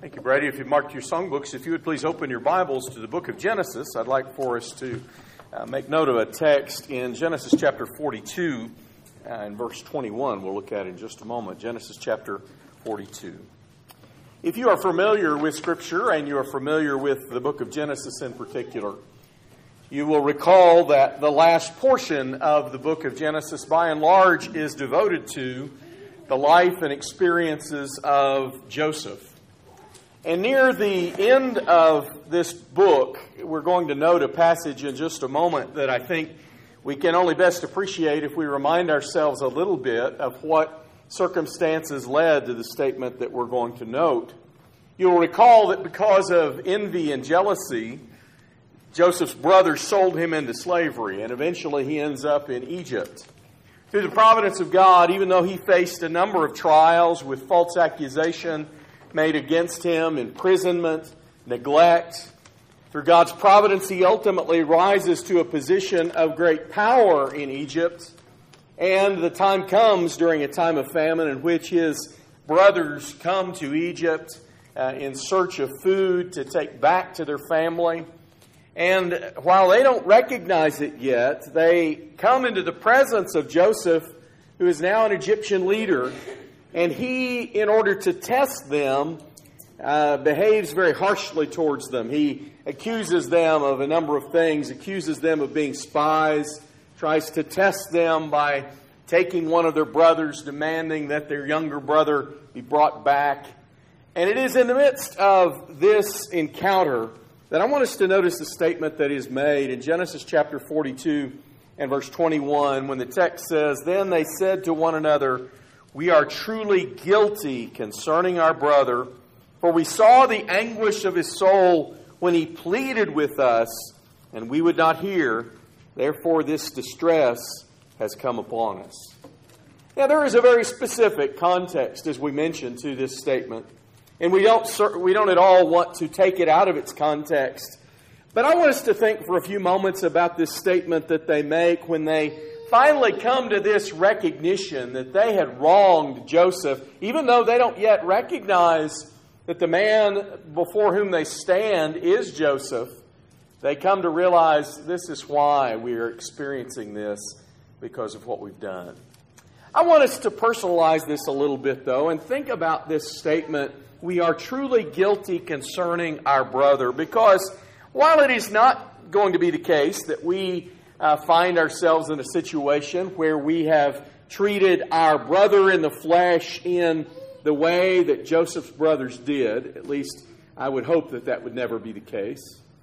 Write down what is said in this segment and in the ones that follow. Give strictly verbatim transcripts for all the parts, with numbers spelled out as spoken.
Thank you, Brady. If you've marked your songbooks, if you would please open your Bibles to the book of Genesis, I'd like for us to uh, make note of a text in Genesis chapter forty-two uh, and verse twenty-one. We'll look at it in just a moment. Genesis chapter forty-two. If you are familiar with Scripture and you are familiar with the book of Genesis in particular, you will recall that the last portion of the book of Genesis, by and large, is devoted to the life and experiences of Joseph. And near the end of this book, we're going to note a passage in just a moment that I think we can only best appreciate if we remind ourselves a little bit of what circumstances led to the statement that we're going to note. You'll recall that because of envy and jealousy, Joseph's brothers sold him into slavery, and eventually he ends up in Egypt. Through the providence of God, even though he faced a number of trials with false accusation made against him, imprisonment, neglect, through God's providence, he ultimately rises to a position of great power in Egypt. And the time comes during a time of famine in which his brothers come to Egypt uh, in search of food to take back to their family. And while they don't recognize it yet, they come into the presence of Joseph, who is now an Egyptian leader. And he, in order to test them, uh, behaves very harshly towards them. He accuses them of a number of things, accuses them of being spies, tries to test them by taking one of their brothers, demanding that their younger brother be brought back. And it is in the midst of this encounter that I want us to notice the statement that is made in Genesis chapter forty-two and verse twenty-one, when the text says, "Then they said to one another, 'We are truly guilty concerning our brother, for we saw the anguish of his soul when he pleaded with us, and we would not hear. Therefore this distress has come upon us.'" Now there is a very specific context, as we mentioned, to this statement. And we don't we don't at all want to take it out of its context. But I want us to think for a few moments about this statement that they make when they finally come to this recognition that they had wronged Joseph, even though they don't yet recognize that the man before whom they stand is Joseph. They come to realize this is why we are experiencing this, because of what we've done. I want us to personalize this a little bit, though, and think about this statement, "We are truly guilty concerning our brother," because while it is not going to be the case that we uh, find ourselves in a situation where we have treated our brother in the flesh in the way that Joseph's brothers did, at least I would hope that that would never be the case.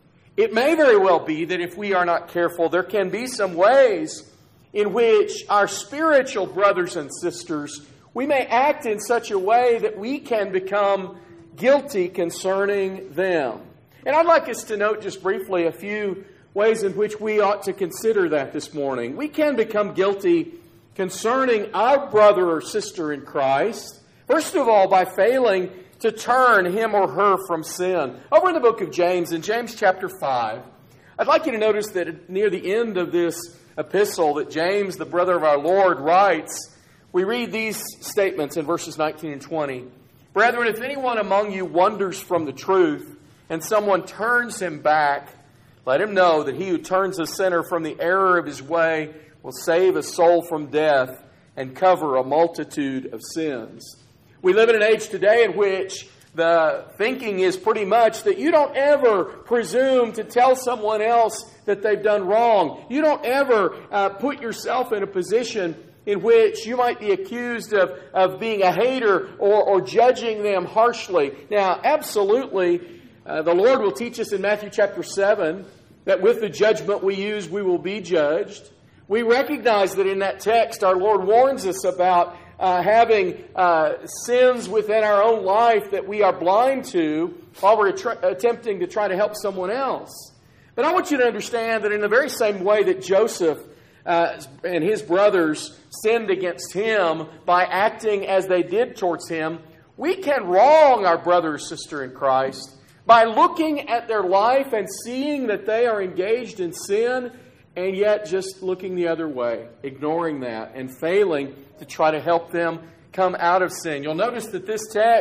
It may very well be that if we are not careful, there can be some ways in which our spiritual brothers and sisters, we may act in such a way that we can become guilty concerning them. And I'd like us to note just briefly a few ways in which we ought to consider that this morning. We can become guilty concerning our brother or sister in Christ, first of all, by failing to turn him or her from sin. Over in the book of James, in James chapter five, I'd like you to notice that near the end of this epistle that James, the brother of our Lord, writes, we read these statements in verses nineteen and twenty. "Brethren, if anyone among you wanders from the truth, and someone turns him back, let him know that he who turns a sinner from the error of his way will save a soul from death and cover a multitude of sins." We live in an age today in which the thinking is pretty much that you don't ever presume to tell someone else that they've done wrong. You don't ever uh, put yourself in a position in which you might be accused of, of being a hater or, or judging them harshly. Now, absolutely, uh, the Lord will teach us in Matthew chapter seven that with the judgment we use, we will be judged. We recognize that in that text, our Lord warns us about uh, having uh, sins within our own life that we are blind to while we're att- attempting to try to help someone else. But I want you to understand that in the very same way that Joseph uh, and his brothers sinned against him by acting as they did towards him, we can wrong our brother or sister in Christ by looking at their life and seeing that they are engaged in sin and yet just looking the other way, ignoring that and failing to try to help them come out of sin. You'll notice that this text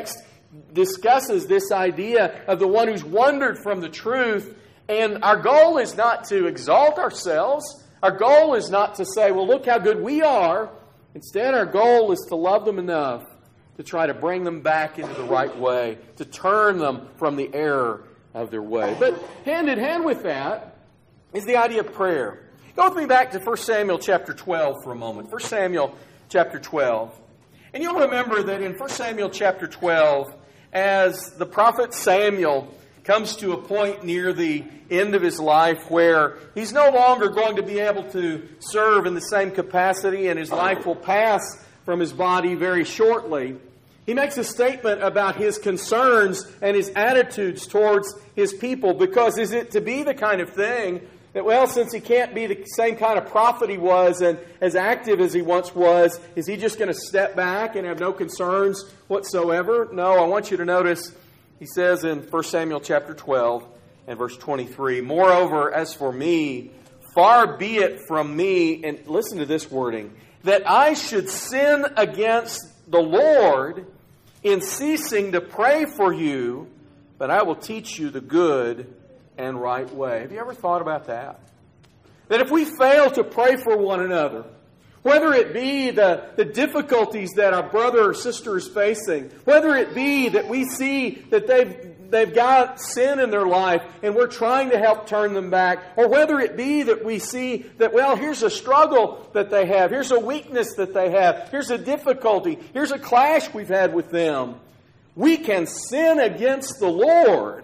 discusses this idea of the one who's wandered from the truth. And our goal is not to exalt ourselves. Our goal is not to say, well, look how good we are. Instead, our goal is to love them enough to try to bring them back into the right way, to turn them from the error of their way. But hand in hand with that is the idea of prayer. Go with me back to First Samuel chapter twelve for a moment. First Samuel chapter twelve. And you'll remember that in First Samuel chapter twelve, as the prophet Samuel comes to a point near the end of his life where he's no longer going to be able to serve in the same capacity and his life will pass from his body very shortly, he makes a statement about his concerns and his attitudes towards his people. Because is it to be the kind of thing that, well, since he can't be the same kind of prophet he was and as active as he once was, is he just going to step back and have no concerns whatsoever? No, I want you to notice, he says in First Samuel chapter twelve and verse twenty-three, "Moreover, as for me, far be it from me," and listen to this wording, "that I should sin against the Lord in ceasing to pray for you, but I will teach you the good and right way." Have you ever thought about that? That if we fail to pray for one another, whether it be the, the difficulties that our brother or sister is facing, whether it be that we see that they've they've got sin in their life and we're trying to help turn them back, or whether it be that we see that, well, here's a struggle that they have, here's a weakness that they have, here's a difficulty, here's a clash we've had with them, we can sin against the Lord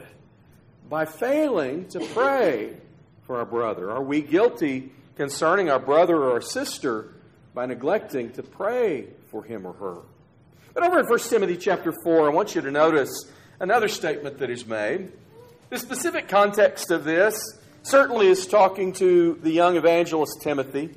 by failing to pray for our brother. Are we guilty concerning our brother or our sister by neglecting to pray for him or her? But over in First Timothy chapter four, I want you to notice another statement that is made. The specific context of this certainly is talking to the young evangelist Timothy.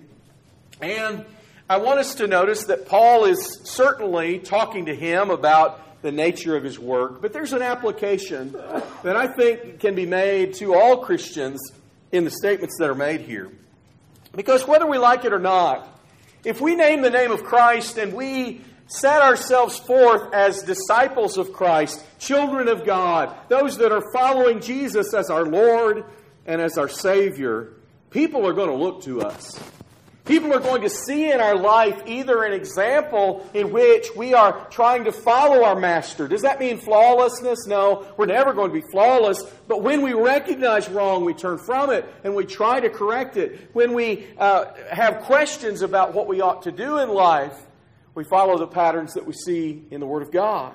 And I want us to notice that Paul is certainly talking to him about the nature of his work. But there's an application that I think can be made to all Christians in the statements that are made here. Because whether we like it or not, if we name the name of Christ and we set ourselves forth as disciples of Christ, children of God, those that are following Jesus as our Lord and as our Savior, people are going to look to us. People are going to see in our life either an example in which we are trying to follow our Master. Does that mean flawlessness? No, we're never going to be flawless. But when we recognize wrong, we turn from it and we try to correct it. When we uh, have questions about what we ought to do in life, we follow the patterns that we see in the Word of God.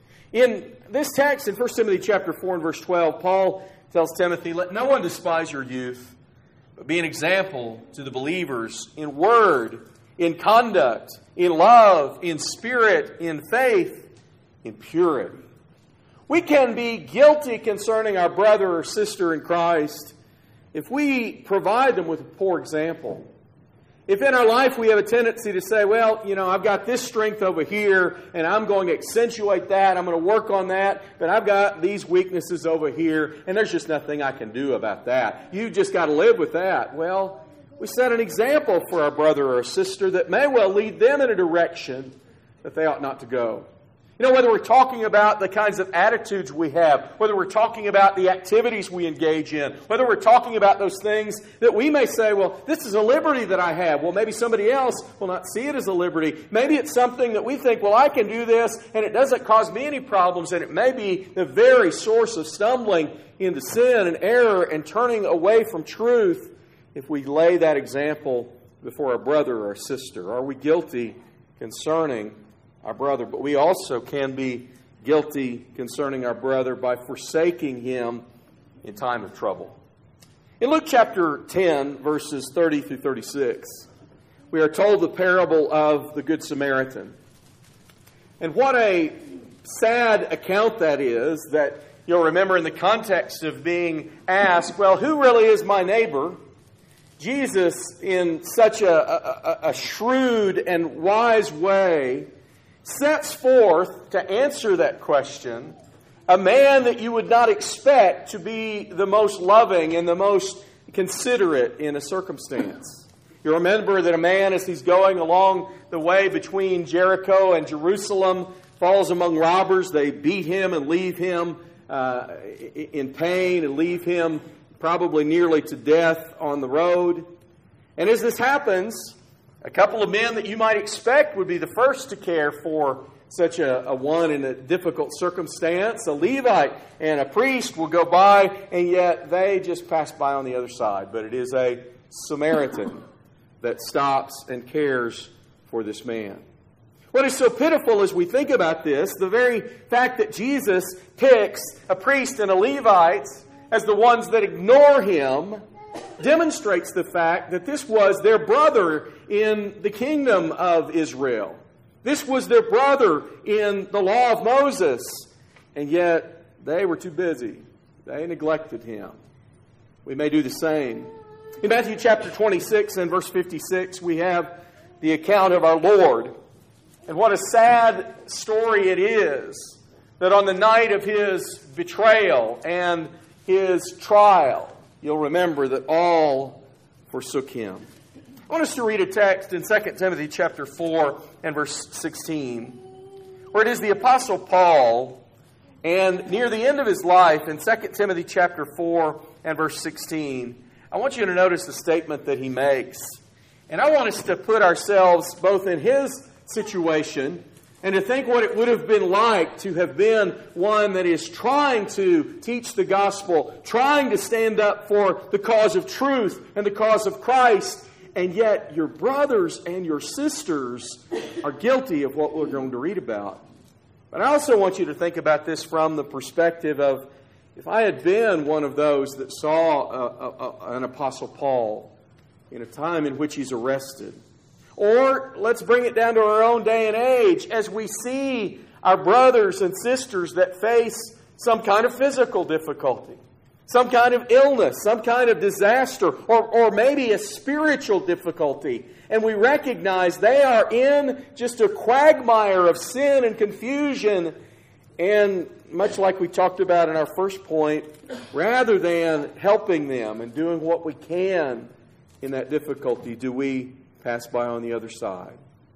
In this text, in First Timothy chapter four and verse twelve, Paul tells Timothy, "Let no one despise your youth, but be an example to the believers in word, in conduct, in love, in spirit, in faith, in purity." We can be guilty concerning our brother or sister in Christ if we provide them with a poor example. If in our life we have a tendency to say, well, you know, I've got this strength over here, and I'm going to accentuate that, I'm going to work on that, but I've got these weaknesses over here, and there's just nothing I can do about that. You just got to live with that. Well, we set an example for our brother or sister that may well lead them in a direction that they ought not to go. You know, whether we're talking about the kinds of attitudes we have, whether we're talking about the activities we engage in, whether we're talking about those things that we may say, well, this is a liberty that I have. Well, maybe somebody else will not see it as a liberty. Maybe it's something that we think, well, I can do this, and it doesn't cause me any problems, and it may be the very source of stumbling into sin and error and turning away from truth if we lay that example before our brother or our sister. Are we guilty concerning our brother? But we also can be guilty concerning our brother by forsaking him in time of trouble. In Luke chapter ten, verses thirty through thirty-six, we are told the parable of the Good Samaritan. And what a sad account that is, that you'll remember in the context of being asked, well, who really is my neighbor? Jesus, in such a, a, a shrewd and wise way, sets forth to answer that question a man that you would not expect to be the most loving and the most considerate in a circumstance. You remember that a man, as he's going along the way between Jericho and Jerusalem, falls among robbers. They beat him and leave him uh, in pain and leave him probably nearly to death on the road. And as this happens, a couple of men that you might expect would be the first to care for such a, a one in a difficult circumstance. A Levite and a priest will go by, and yet they just pass by on the other side. But it is a Samaritan that stops and cares for this man. What is so pitiful as we think about this, the very fact that Jesus picks a priest and a Levite as the ones that ignore him, demonstrates the fact that this was their brother in the kingdom of Israel. This was their brother in the law of Moses. And yet, they were too busy. They neglected him. We may do the same. In Matthew chapter twenty-six and verse fifty-six, we have the account of our Lord. And what a sad story it is that on the night of His betrayal and His trial, you'll remember that all forsook Him. I want us to read a text in Second Timothy chapter four and verse sixteen, where it is the Apostle Paul, and near the end of his life, in Second Timothy chapter four and verse sixteen, I want you to notice the statement that he makes. And I want us to put ourselves both in his situation and to think what it would have been like to have been one that is trying to teach the gospel, trying to stand up for the cause of truth and the cause of Christ, and yet your brothers and your sisters are guilty of what we're going to read about. But I also want you to think about this from the perspective of, if I had been one of those that saw a, a, an Apostle Paul in a time in which he's arrested, or let's bring it down to our own day and age as we see our brothers and sisters that face some kind of physical difficulty, some kind of illness, some kind of disaster, or, or maybe a spiritual difficulty, and we recognize they are in just a quagmire of sin and confusion, and much like we talked about in our first point, rather than helping them and doing what we can in that difficulty, do we pass by on the other side?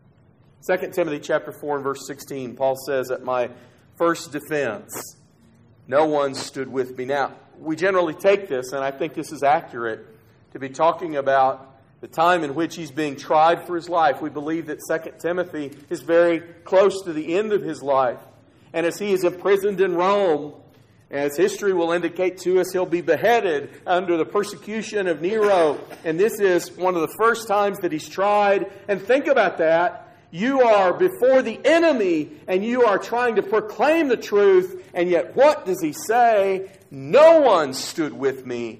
Second Timothy chapter four and verse sixteen, Paul says, "At my first defense, no one stood with me." Now, we generally take this, and I think this is accurate, to be talking about the time in which he's being tried for his life. We believe that Second Timothy is very close to the end of his life. And as he is imprisoned in Rome, as history will indicate to us, he'll be beheaded under the persecution of Nero. And this is one of the first times that he's tried. And think about that. You are before the enemy and you are trying to proclaim the truth. And yet what does he say? "No one stood with me,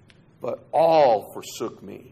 but all forsook me."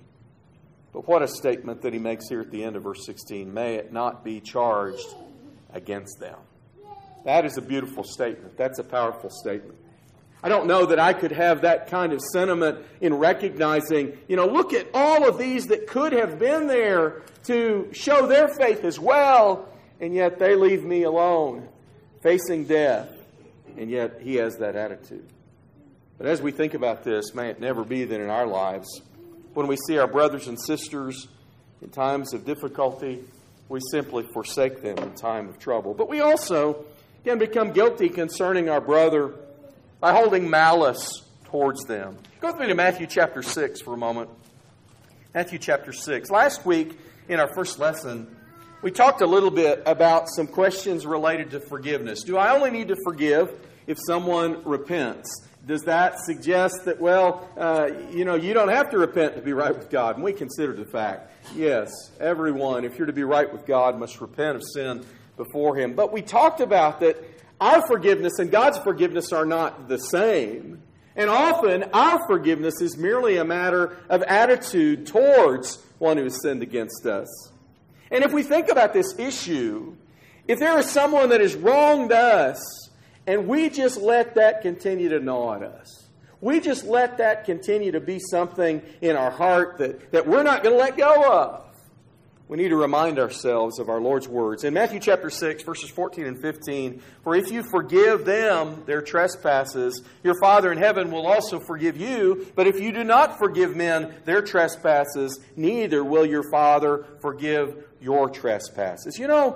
But what a statement that he makes here at the end of verse sixteen. "May it not be charged against them." That is a beautiful statement. That's a powerful statement. I don't know that I could have that kind of sentiment in recognizing, you know, look at all of these that could have been there to show their faith as well, and yet they leave me alone, facing death, and yet he has that attitude. But as we think about this, may it never be that in our lives, when we see our brothers and sisters in times of difficulty, we simply forsake them in time of trouble. But we also can become guilty concerning our brother by holding malice towards them. Go with me to Matthew chapter six for a moment. Matthew chapter six. Last week, in our first lesson, we talked a little bit about some questions related to forgiveness. Do I only need to forgive if someone repents? Does that suggest that, well, uh, you know, you don't have to repent to be right with God? And we considered the fact, yes, everyone, if you're to be right with God, must repent of sin before Him. But we talked about that our forgiveness and God's forgiveness are not the same. And often our forgiveness is merely a matter of attitude towards one who has sinned against us. And if we think about this issue, if there is someone that has wronged us, and we just let that continue to gnaw at us, we just let that continue to be something in our heart that, that we're not going to let go of, we need to remind ourselves of our Lord's words. In Matthew chapter six, verses fourteen and fifteen, "For if you forgive them their trespasses, your Father in heaven will also forgive you. But if you do not forgive men their trespasses, neither will your Father forgive your trespasses." You know,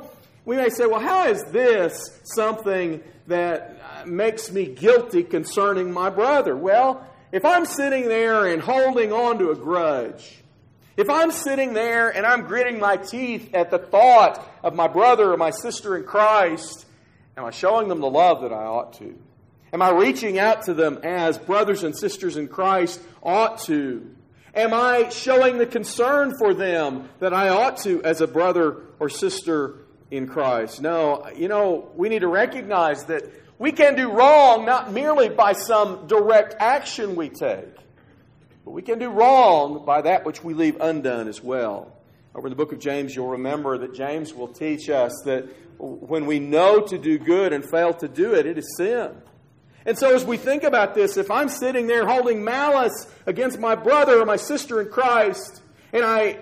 we may say, well, how is this something that makes me guilty concerning my brother? Well, if I'm sitting there and holding on to a grudge, if I'm sitting there and I'm gritting my teeth at the thought of my brother or my sister in Christ, am I showing them the love that I ought to? Am I reaching out to them as brothers and sisters in Christ ought to? Am I showing the concern for them that I ought to as a brother or sister in Christ? No, you know, we need to recognize that we can do wrong not merely by some direct action we take, but we can do wrong by that which we leave undone as well. Over in the book of James, you'll remember that James will teach us that when we know to do good and fail to do it, it is sin. And so as we think about this, if I'm sitting there holding malice against my brother or my sister in Christ, and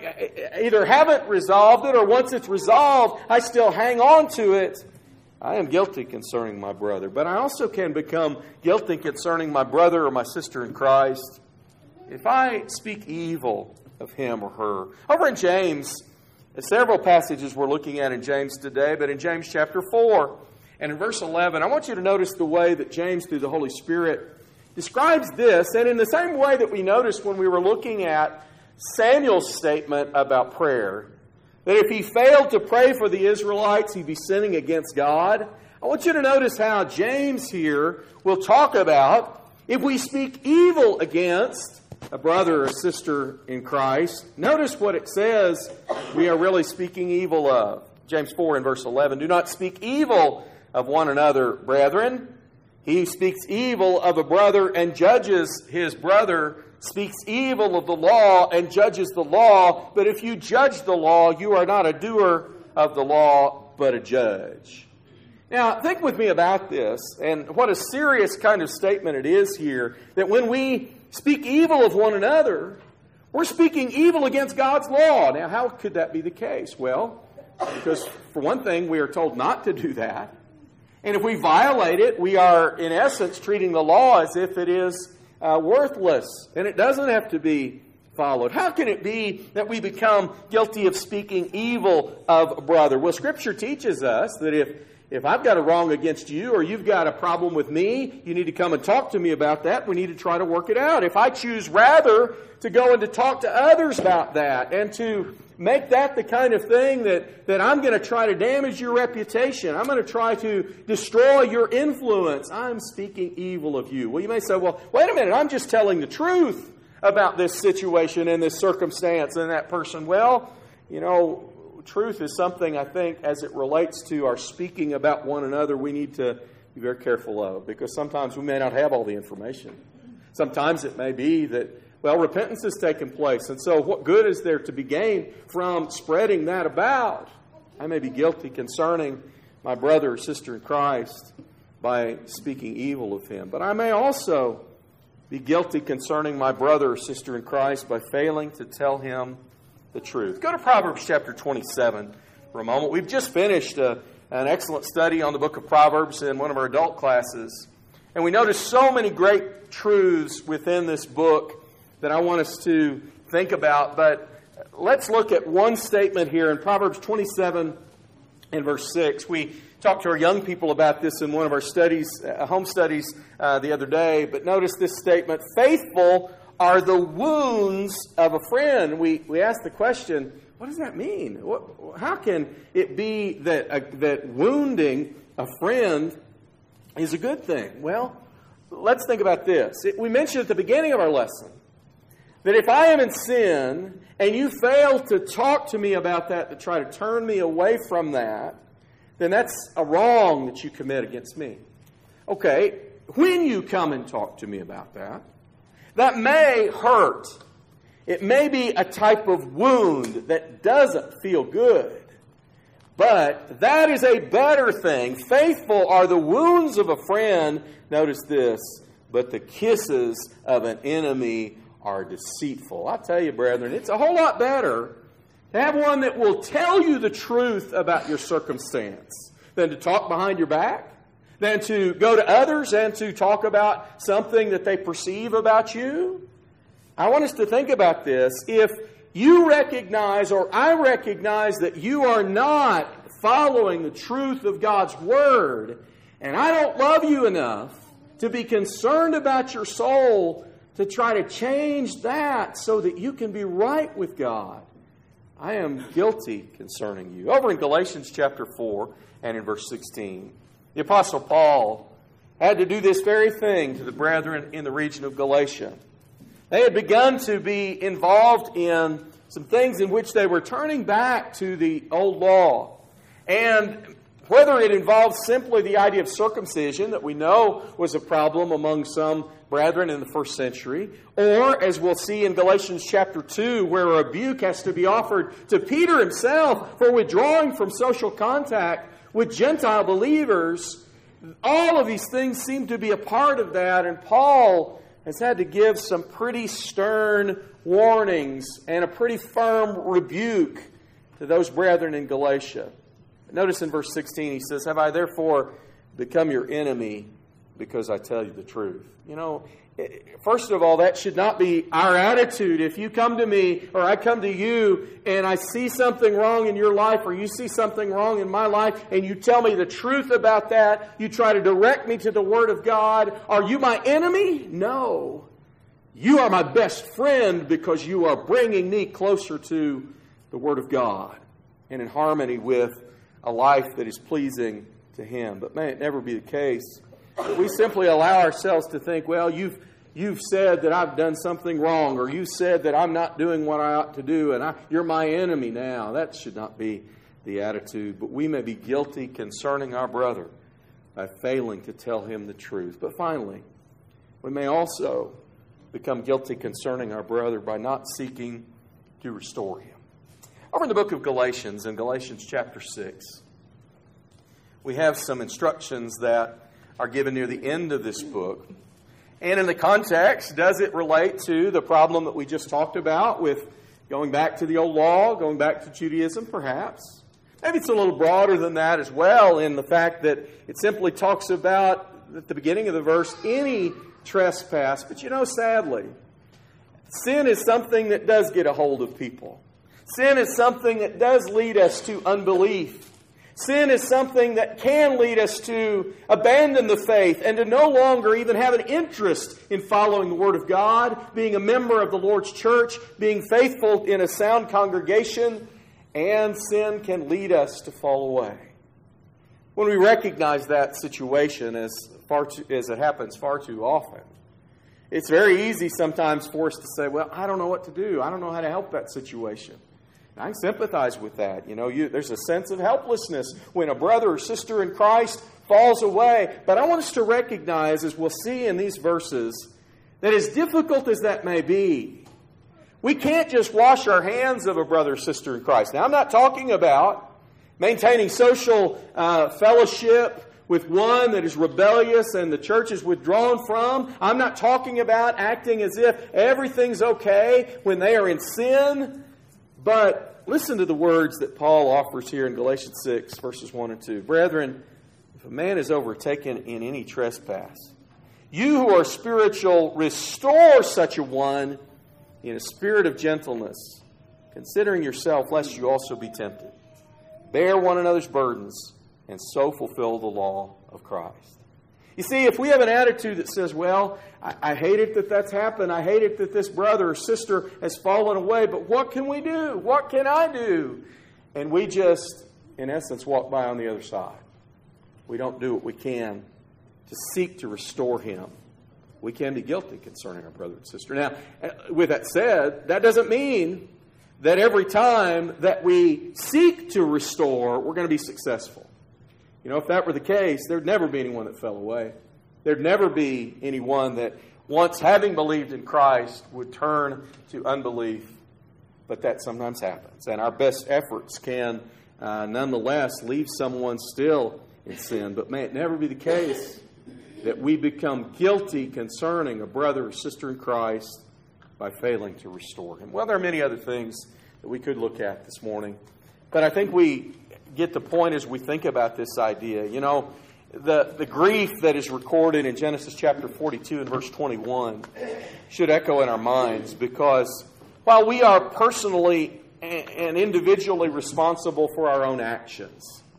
I either haven't resolved it or once it's resolved, I still hang on to it, I am guilty concerning my brother. But I also can become guilty concerning my brother or my sister in Christ if I speak evil of him or her. Over in James, several passages we're looking at in James today, but in James chapter four and in verse eleven, I want you to notice the way that James, through the Holy Spirit, describes this, and in the same way that we noticed when we were looking at Samuel's statement about prayer, that if he failed to pray for the Israelites, he'd be sinning against God. I want you to notice how James here will talk about if we speak evil against a brother or sister in Christ. Notice what it says we are really speaking evil of. James four and verse eleven, do not speak evil of one another, brethren. He who speaks evil of a brother and judges his brother speaks evil of the law and judges the law. But if you judge the law, you are not a doer of the law, but a judge. Now, think with me about this, and what a serious kind of statement it is here, that when we speak evil of one another, we're speaking evil against God's law. Now, how could that be the case? Well, because for one thing, we are told not to do that. And if we violate it, we are, in essence, treating the law as if it is uh, worthless. And it doesn't have to be followed. How can it be that we become guilty of speaking evil of a brother? Well, Scripture teaches us that if If I've got a wrong against you or you've got a problem with me, you need to come and talk to me about that. We need to try to work it out. If I choose rather to go and to talk to others about that and to make that the kind of thing that, that I'm going to try to damage your reputation, I'm going to try to destroy your influence, I'm speaking evil of you. Well, you may say, well, wait a minute, I'm just telling the truth about this situation and this circumstance and that person. Well, you know, truth is something, I think, as it relates to our speaking about one another, we need to be very careful of, because sometimes we may not have all the information. Sometimes it may be that, well, repentance has taken place, and so what good is there to be gained from spreading that about? I may be guilty concerning my brother or sister in Christ by speaking evil of him, but I may also be guilty concerning my brother or sister in Christ by failing to tell him the truth. Go to Proverbs chapter twenty-seven for a moment. We've just finished a, an excellent study on the book of Proverbs in one of our adult classes. And we noticed so many great truths within this book that I want us to think about. But let's look at one statement here in Proverbs twenty-seven and verse six. We talked to our young people about this in one of our studies, uh, home studies uh, the other day. But notice this statement, faithful are the wounds of a friend. We we ask the question, what does that mean? What, how can it be that uh, that wounding a friend is a good thing? Well, let's think about this. It, we mentioned at the beginning of our lesson that if I am in sin and you fail to talk to me about that, to try to turn me away from that, then that's a wrong that you commit against me. Okay, when you come and talk to me about that, that may hurt. It may be a type of wound that doesn't feel good. But that is a better thing. Faithful are the wounds of a friend. Notice this. But the kisses of an enemy are deceitful. I tell you, brethren, it's a whole lot better to have one that will tell you the truth about your circumstance than to talk behind your back, than to go to others and to talk about something that they perceive about you. I want us to think about this. If you recognize, or I recognize, that you are not following the truth of God's Word, and I don't love you enough to be concerned about your soul to try to change that so that you can be right with God, I am guilty concerning you. Over in Galatians chapter four and in verse sixteen, the Apostle Paul had to do this very thing to the brethren in the region of Galatia. They had begun to be involved in some things in which they were turning back to the old law. And whether it involved simply the idea of circumcision, that we know was a problem among some brethren in the first century, or, as we'll see in Galatians chapter two, where a rebuke has to be offered to Peter himself for withdrawing from social contact with Gentile believers, all of these things seem to be a part of that, and Paul has had to give some pretty stern warnings and a pretty firm rebuke to those brethren in Galatia. Notice in verse sixteen, he says, "Have I therefore become your enemy because I tell you the truth?" You know, first of all, that should not be our attitude. If you come to me or I come to you and I see something wrong in your life or you see something wrong in my life and you tell me the truth about that, you try to direct me to the Word of God, are you my enemy? No. You are my best friend because you are bringing me closer to the Word of God and in harmony with a life that is pleasing to Him. But may it never be the case that we simply allow ourselves to think, well, you've you've said that I've done something wrong, or you said that I'm not doing what I ought to do, and I, you're my enemy now. That should not be the attitude. But we may be guilty concerning our brother by failing to tell him the truth. But finally, we may also become guilty concerning our brother by not seeking to restore him. Over in the book of Galatians, in Galatians chapter six, we have some instructions that are given near the end of this book. And in the context, does it relate to the problem that we just talked about with going back to the old law, going back to Judaism, perhaps? Maybe it's a little broader than that as well, in the fact that it simply talks about, at the beginning of the verse, any trespass. But you know, sadly, sin is something that does get a hold of people. Sin is something that does lead us to unbelief. Sin is something that can lead us to abandon the faith and to no longer even have an interest in following the Word of God, being a member of the Lord's church, being faithful in a sound congregation, and sin can lead us to fall away. When we recognize that situation as far too, as it happens far too often, it's very easy sometimes for us to say, well, I don't know what to do. I don't know how to help that situation. I can sympathize with that. You know, you, there's a sense of helplessness when a brother or sister in Christ falls away. But I want us to recognize, as we'll see in these verses, that as difficult as that may be, we can't just wash our hands of a brother or sister in Christ. Now, I'm not talking about maintaining social uh, fellowship with one that is rebellious and the church is withdrawn from. I'm not talking about acting as if everything's okay when they are in sin. But listen to the words that Paul offers here in Galatians six, verses one and two. "Brethren, if a man is overtaken in any trespass, you who are spiritual, restore such a one in a spirit of gentleness, considering yourself, lest you also be tempted. Bear one another's burdens, and so fulfill the law of Christ." You see, if we have an attitude that says, well, I, I hate it that that's happened. I hate it that this brother or sister has fallen away. But what can we do? What can I do? And we just, in essence, walk by on the other side. We don't do what we can to seek to restore him. We can be guilty concerning our brother and sister. Now, with that said, that doesn't mean that every time that we seek to restore, we're going to be successful. You know, if that were the case, there'd never be anyone that fell away. There'd never be anyone that, once having believed in Christ, would turn to unbelief. But that sometimes happens. And our best efforts can, uh, nonetheless, leave someone still in sin. But may it never be the case that we become guilty concerning a brother or sister in Christ by failing to restore him. Well, there are many other things that we could look at this morning. But I think we get the point as we think about this idea. You know, the, the grief that is recorded in Genesis chapter forty-two and verse twenty-one should echo in our minds, because while we are personally and individually responsible for our own actions,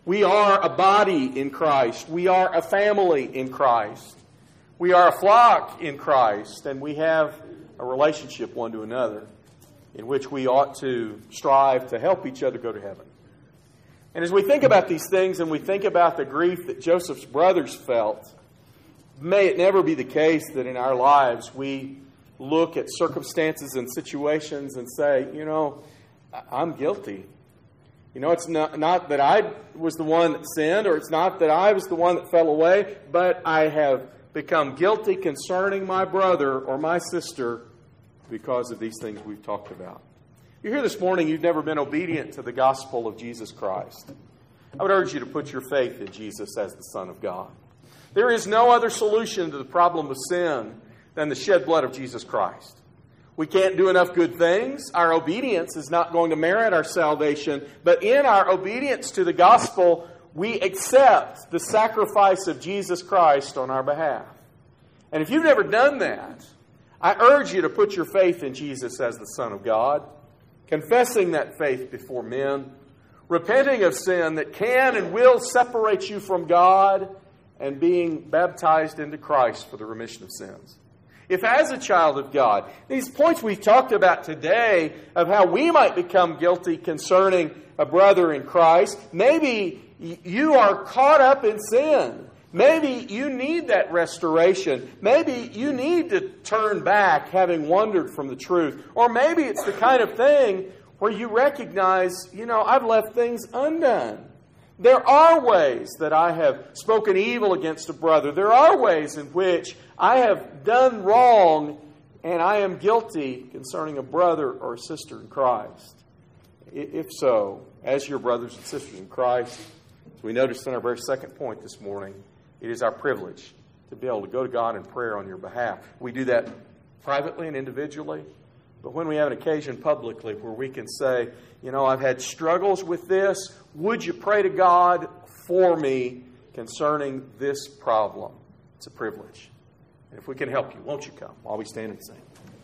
We are a body in Christ. We are a family in Christ. We are a flock in Christ, and we have a relationship one to another in which we ought to strive to help each other go to heaven. And as we think about these things and we think about the grief that Joseph's brothers felt, may it never be the case that in our lives we look at circumstances and situations and say, you know, I'm guilty. You know, it's not, not that I was the one that sinned, or it's not that I was the one that fell away, but I have become guilty concerning my brother or my sister because of these things we've talked about. You're here this morning, you've never been obedient to the gospel of Jesus Christ. I would urge you to put your faith in Jesus as the Son of God. There is no other solution to the problem of sin than the shed blood of Jesus Christ. We can't do enough good things. Our obedience is not going to merit our salvation. But in our obedience to the gospel, we accept the sacrifice of Jesus Christ on our behalf. And if you've never done that, I urge you to put your faith in Jesus as the Son of God, confessing that faith before men, repenting of sin that can and will separate you from God, and being baptized into Christ for the remission of sins. If as a child of God, these points we've talked about today of how we might become guilty concerning a brother in Christ, maybe you are caught up in sin. Maybe you need that restoration. Maybe you need to turn back having wandered from the truth. Or maybe it's the kind of thing where you recognize, you know, I've left things undone. There are ways that I have spoken evil against a brother. There are ways in which I have done wrong and I am guilty concerning a brother or a sister in Christ. If so, as your brothers and sisters in Christ, as we noticed in our very second point this morning, it is our privilege to be able to go to God in prayer on your behalf. We do that privately and individually, but when we have an occasion publicly where we can say, you know, I've had struggles with this, would you pray to God for me concerning this problem? It's a privilege. And if we can help you, won't you come while we stand and sing?